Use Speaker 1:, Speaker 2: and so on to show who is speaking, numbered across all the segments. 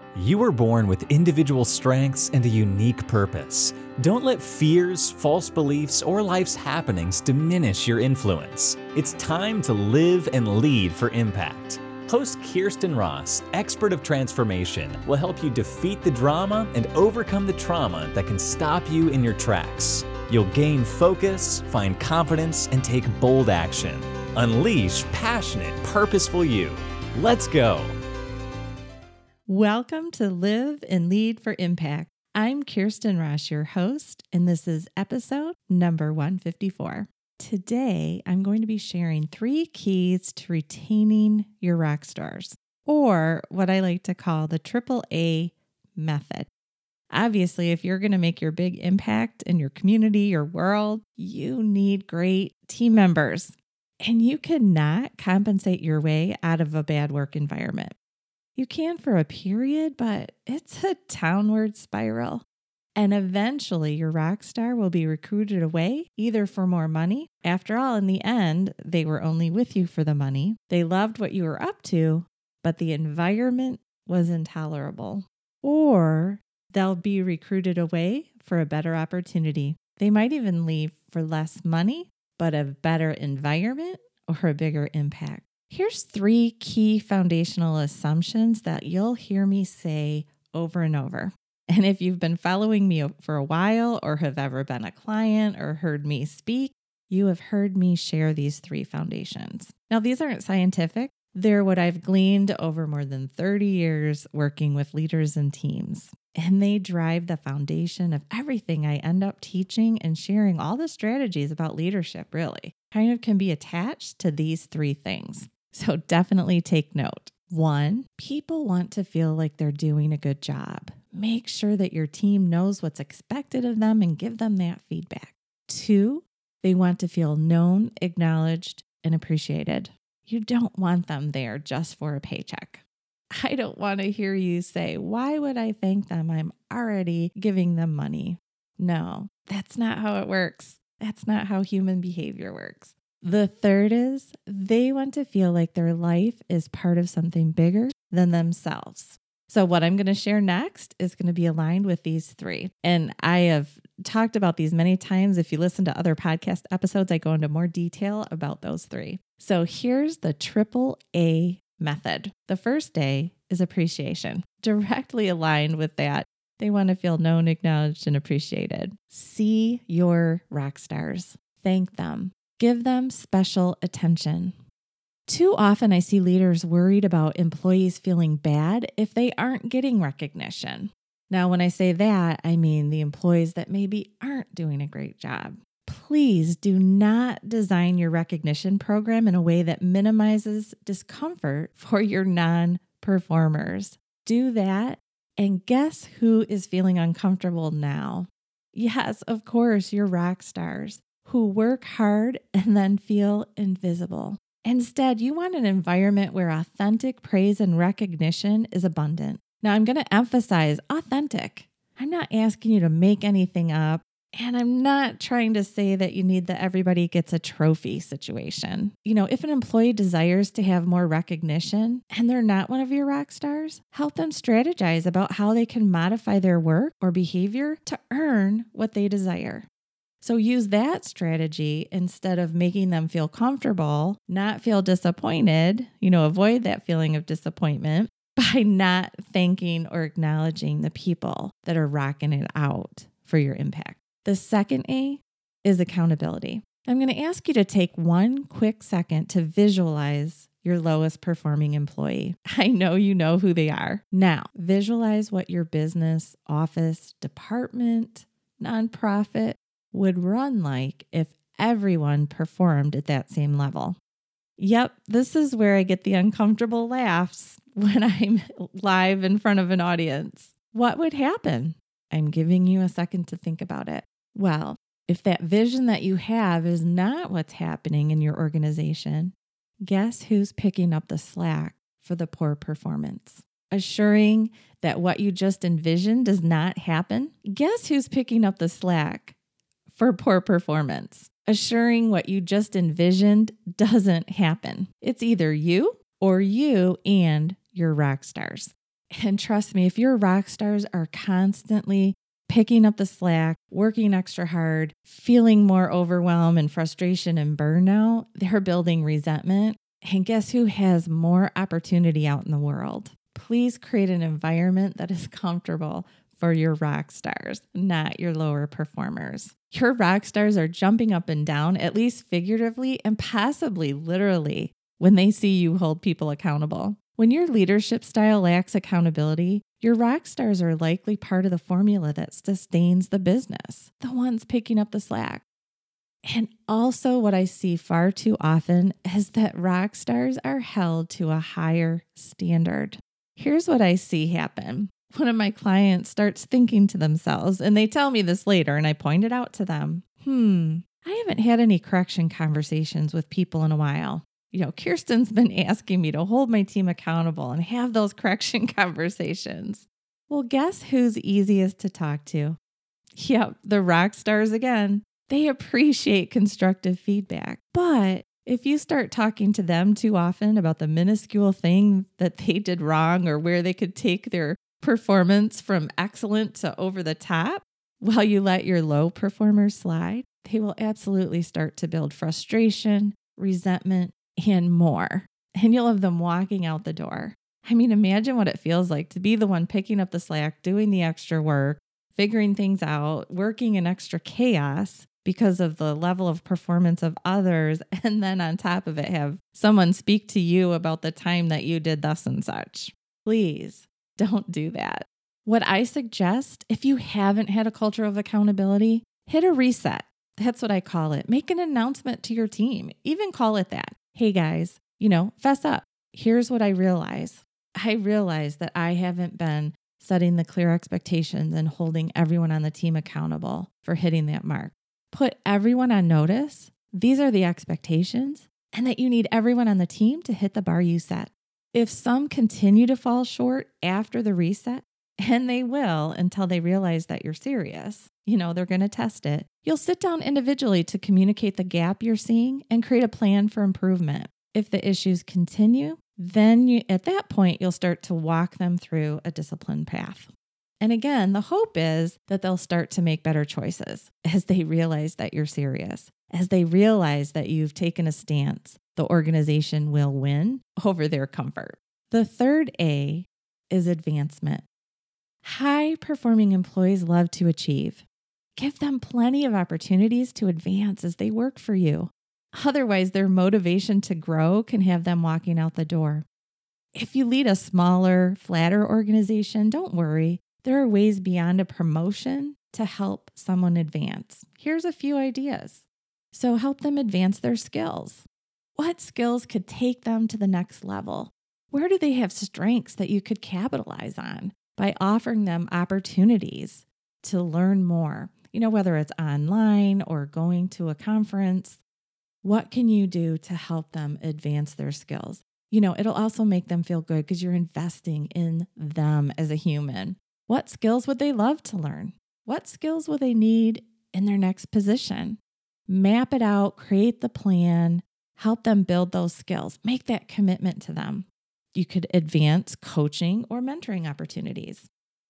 Speaker 1: You were born with individual strengths and a unique purpose. Don't let fears, false beliefs, or life's happenings diminish your influence. It's time to live and lead for impact. Host Kirsten Ross, expert of transformation, will help you defeat the drama and overcome the trauma that can stop you in your tracks. You'll gain focus, find confidence, and take bold action. Unleash passionate, purposeful you. Let's go.
Speaker 2: Welcome to Live and Lead for Impact. I'm Kirsten Ross, your host, and this is episode number 154. Today, I'm going to be sharing 3 keys to retaining your rock stars, or what I like to call the AAA method. Obviously, if you're going to make your big impact in your community, your world, you need great team members, and you cannot compensate your way out of a bad work environment. You can for a period, but it's a downward spiral. And eventually your rock star will be recruited away, either for more money. After all, in the end, they were only with you for the money. They loved what you were up to, but the environment was intolerable. Or they'll be recruited away for a better opportunity. They might even leave for less money, but a better environment or a bigger impact. Here's 3 key foundational assumptions that you'll hear me say over and over. And if you've been following me for a while or have ever been a client or heard me speak, you have heard me share these 3 foundations. Now, these aren't scientific. They're what I've gleaned over more than 30 years working with leaders and teams. And they drive the foundation of everything I end up teaching and sharing. All the strategies about leadership really kind of can be attached to these 3 things. So definitely take note. 1, people want to feel like they're doing a good job. Make sure that your team knows what's expected of them and give them that feedback. 2, they want to feel known, acknowledged, and appreciated. You don't want them there just for a paycheck. I don't want to hear you say, "Why would I thank them? I'm already giving them money." No, that's not how it works. That's not how human behavior works. The 3rd is they want to feel like their life is part of something bigger than themselves. So what I'm going to share next is going to be aligned with these 3. And I have talked about these many times. If you listen to other podcast episodes, I go into more detail about those 3. So here's the AAA method. The first A is appreciation, directly aligned with that. They want to feel known, acknowledged, and appreciated. See your rock stars. Thank them. Give them special attention. Too often I see leaders worried about employees feeling bad if they aren't getting recognition. Now, when I say that, I mean the employees that maybe aren't doing a great job. Please do not design your recognition program in a way that minimizes discomfort for your non-performers. Do that, and guess who is feeling uncomfortable now? Yes, of course, your rock stars, who work hard and then feel invisible. Instead, you want an environment where authentic praise and recognition is abundant. Now, I'm going to emphasize authentic. I'm not asking you to make anything up, and I'm not trying to say that you need the everybody gets a trophy situation. If an employee desires to have more recognition and they're not one of your rock stars, help them strategize about how they can modify their work or behavior to earn what they desire. So use that strategy instead of making them feel comfortable, not feel disappointed, avoid that feeling of disappointment by not thanking or acknowledging the people that are rocking it out for your impact. The second A is accountability. I'm going to ask you to take 1 quick second to visualize your lowest performing employee. I know you know who they are. Now, visualize what your business, office, department, nonprofit would run like if everyone performed at that same level. Yep, this is where I get the uncomfortable laughs when I'm live in front of an audience. What would happen? I'm giving you a second to think about it. Well, if that vision that you have is not what's happening in your organization, guess who's picking up the slack for the poor performance? Assuring that what you just envisioned does not happen? Guess who's picking up the slack for poor performance? Assuring what you just envisioned doesn't happen. It's either you or you and your rock stars. And trust me, if your rock stars are constantly picking up the slack, working extra hard, feeling more overwhelm and frustration and burnout, they're building resentment. And guess who has more opportunity out in the world? Please create an environment that is comfortable for your rock stars, not your lower performers. Your rock stars are jumping up and down, at least figuratively and possibly literally, when they see you hold people accountable. When your leadership style lacks accountability, your rock stars are likely part of the formula that sustains the business, the ones picking up the slack. And also what I see far too often is that rock stars are held to a higher standard. Here's what I see happen. One of my clients starts thinking to themselves, and they tell me this later, and I point it out to them. I haven't had any correction conversations with people in a while. Kirsten's been asking me to hold my team accountable and have those correction conversations. Well, guess who's easiest to talk to? Yep, the rock stars again. They appreciate constructive feedback. But if you start talking to them too often about the minuscule thing that they did wrong or where they could take their performance from excellent to over the top, while you let your low performers slide, they will absolutely start to build frustration, resentment, and more. And you'll have them walking out the door. I mean, imagine what it feels like to be the one picking up the slack, doing the extra work, figuring things out, working in extra chaos because of the level of performance of others. And then on top of it, have someone speak to you about the time that you did thus and such. Please don't do that. What I suggest, if you haven't had a culture of accountability, hit a reset. That's what I call it. Make an announcement to your team. Even call it that. Hey guys, fess up. Here's what I realize. I realize that I haven't been setting the clear expectations and holding everyone on the team accountable for hitting that mark. Put everyone on notice. These are the expectations, and that you need everyone on the team to hit the bar you set. If some continue to fall short after the reset, and they will until they realize that you're serious, they're going to test it. You'll sit down individually to communicate the gap you're seeing and create a plan for improvement. If the issues continue, then at that point, you'll start to walk them through a disciplined path. And again, the hope is that they'll start to make better choices as they realize that you're serious, as they realize that you've taken a stance. The organization will win over their comfort. The third A is advancement. High-performing employees love to achieve. Give them plenty of opportunities to advance as they work for you. Otherwise, their motivation to grow can have them walking out the door. If you lead a smaller, flatter organization, don't worry. There are ways beyond a promotion to help someone advance. Here's a few ideas. So help them advance their skills. What skills could take them to the next level? Where do they have strengths that you could capitalize on by offering them opportunities to learn more? Whether it's online or going to a conference, what can you do to help them advance their skills? It'll also make them feel good because you're investing in them as a human. What skills would they love to learn? What skills will they need in their next position? Map it out, create the plan, help them build those skills, make that commitment to them. You could advance coaching or mentoring opportunities.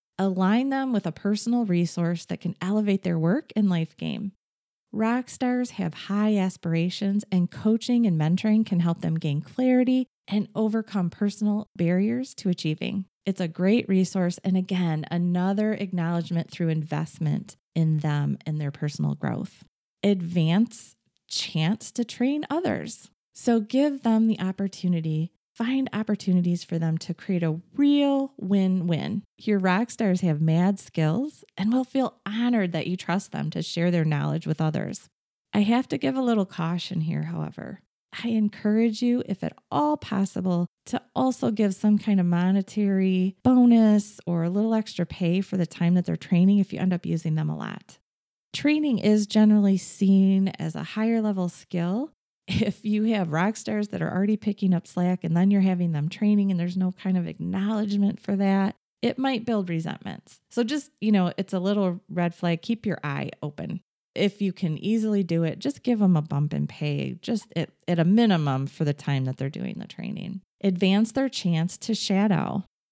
Speaker 2: Align them with a personal resource that can elevate their work and life game. Rock stars have high aspirations, and coaching and mentoring can help them gain clarity and overcome personal barriers to achieving. It's a great resource, and again, another acknowledgement through investment in them and their personal growth. Advance chance to train others. So give them the opportunity. Find opportunities for them to create a real win-win. Your rock stars have mad skills and will feel honored that you trust them to share their knowledge with others. I have to give a little caution here, however. I encourage you, if at all possible, to also give some kind of monetary bonus or a little extra pay for the time that they're training if you end up using them a lot. Training is generally seen as a higher level skill. If you have rock stars that are already picking up slack and then you're having them training and there's no kind of acknowledgement for that, it might build resentments. So just, it's a little red flag. Keep your eye open. If you can easily do it, just give them a bump in pay, just at a minimum for the time that they're doing the training. Advance their chance to shadow.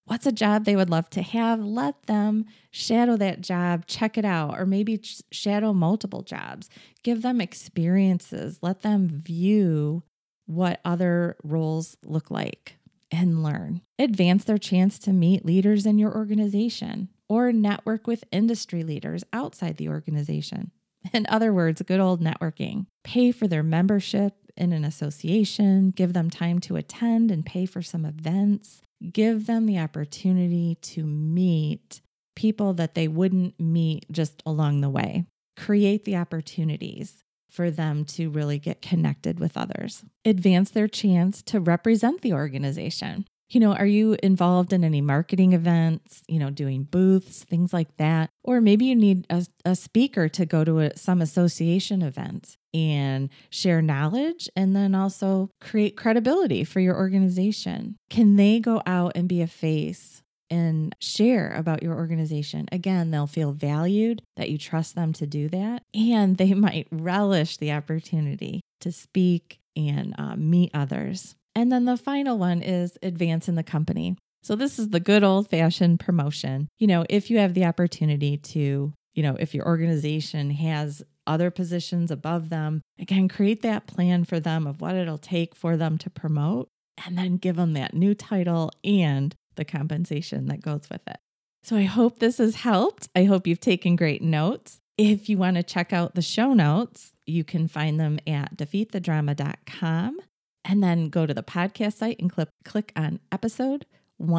Speaker 2: what's a job they would love to have? Let them shadow that job, check it out, or maybe shadow multiple jobs. Give them experiences. Let them view what other roles look like and learn. Advance their chance to meet leaders in your organization or network with industry leaders outside the organization. In other words, good old networking. Pay for their membership in an association, give them time to attend and pay for some events, give them the opportunity to meet people that they wouldn't meet just along the way. Create the opportunities for them to really get connected with others. Advance their chance to represent the organization. Are you involved in any marketing events, doing booths, things like that? Or maybe you need a speaker to go to some association event and share knowledge and then also create credibility for your organization. Can they go out and be a face and share about your organization? Again, they'll feel valued, that you trust them to do that, and they might relish the opportunity to speak and meet others. And then the final one is advance in the company. So this is the good old fashioned promotion. If you have the opportunity to, if your organization has other positions above them, again, create that plan for them of what it'll take for them to promote, and then give them that new title and the compensation that goes with it. So I hope this has helped. I hope you've taken great notes. If you want to check out the show notes, you can find them at defeatthedrama.com. And then go to the podcast site and click on episode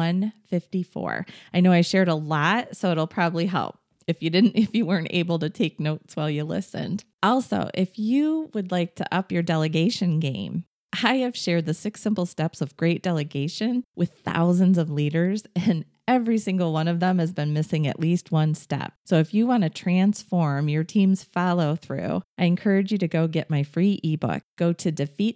Speaker 2: 154. I know I shared a lot, so it'll probably help if you weren't able to take notes while you listened. Also, if you would like to up your delegation game, I have shared the 6 simple steps of great delegation with thousands of leaders, and every single one of them has been missing at least one step. So if you want to transform your team's follow through, I encourage you to go get my free ebook. Go to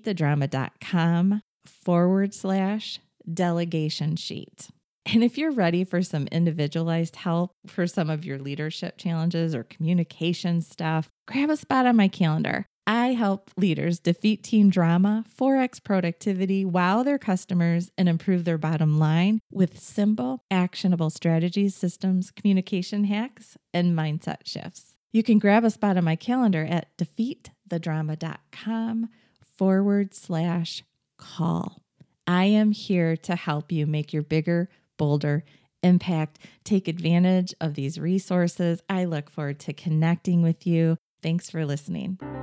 Speaker 2: defeatthedrama.com/delegation sheet. And if you're ready for some individualized help for some of your leadership challenges or communication stuff, grab a spot on my calendar. I help leaders defeat team drama, 4x productivity, wow their customers, and improve their bottom line with simple, actionable strategies, systems, communication hacks, and mindset shifts. You can grab a spot on my calendar at defeatthedrama.com/call. I am here to help you make your bigger, bolder impact. Take advantage of these resources. I look forward to connecting with you. Thanks for listening.